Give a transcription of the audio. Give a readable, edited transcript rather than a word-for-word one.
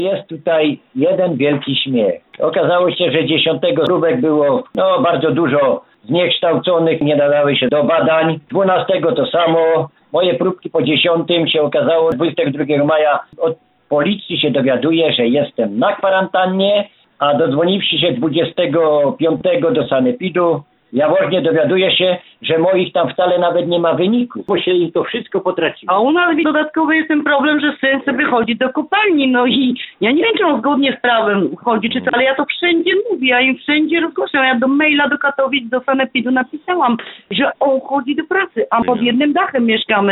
Jest tutaj jeden wielki śmiech. Okazało się, że 10 próbek było bardzo dużo zniekształconych, nie nadały się do badań. 12 to samo. Moje próbki po 10 się okazało, 22 maja od policji się dowiaduję, że jestem na kwarantannie, a dodzwoniwszy się 25 do sanepidu, jawożnie dowiaduję się, że moich tam wcale nawet nie ma wyników, bo się im to wszystko potraciło. A u nas dodatkowy jest ten problem, że syn sobie chodzi do kopalni, no i ja nie wiem, czy on zgodnie z prawem chodzi, czy co, ale ja to wszędzie mówię, ja im wszędzie rozgłaszam. Ja do maila do Katowic, do sanepidu napisałam, że on chodzi do pracy, a pod jednym dachem mieszkamy.